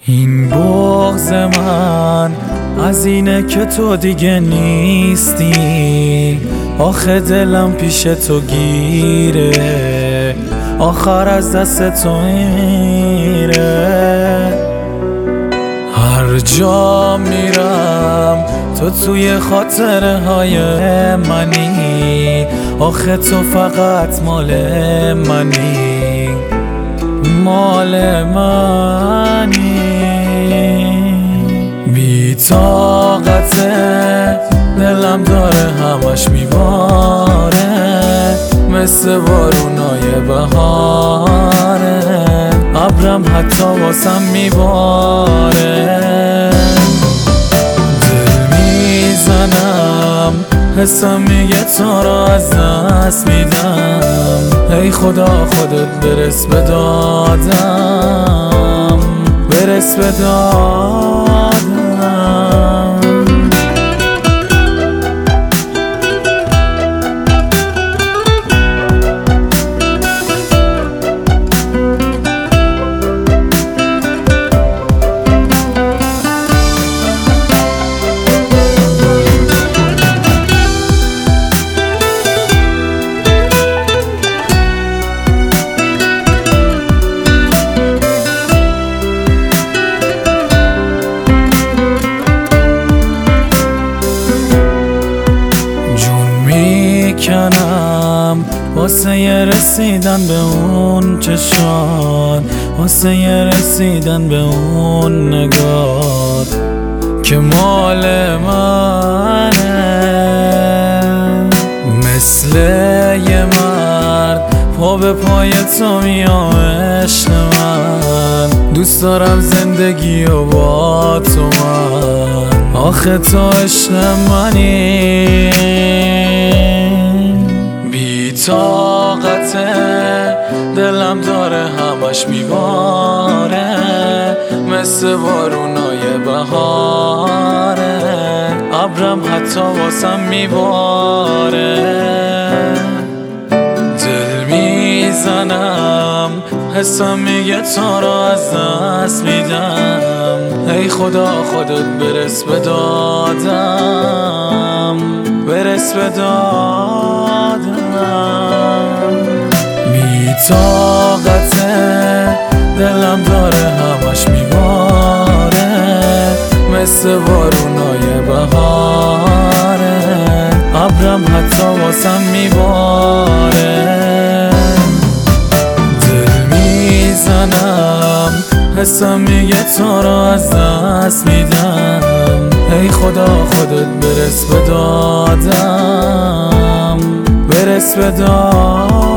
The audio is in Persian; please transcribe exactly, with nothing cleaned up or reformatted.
این بغض من از اینه که تو دیگه نیستی. آخه دلم پیش تو گیره، آخر از دست تو میره. هر جا میرم تو توی خاطره های منی. آخه تو فقط مال منی، مال منی. بی طاقته دلم داره همش میباره، مثل بارونای بهاره. ابرم حتی واسم میباره. دل میزنم حسم میگه تو را از دست میدم. ای خدا خودت برس به دادم، برس به دادم. کنم واسه رسیدن به اون چشان، واسه رسیدن به اون نگاه که مال منه. مثل یه مرد پا به پای تو میام عشق من. دوست دارم زندگی و با تو من، آخه تو عشق منی. بی طاقته دلم داره همش میباره، مثل بارونای بهاره. ابرم حتی واسم میباره. دل میزنم حسم میگه تو را از دست میدم. ای خدا خودت برس به دادم، برس به دادم. بی طاقته دلم داره همش میباره، مثل بارونای بهاره. ابرم حتی واسم میباره. دل میزنم حسم میگه تو را از دست میدم. ای خدا خودت برس به دادم، برس به دادم.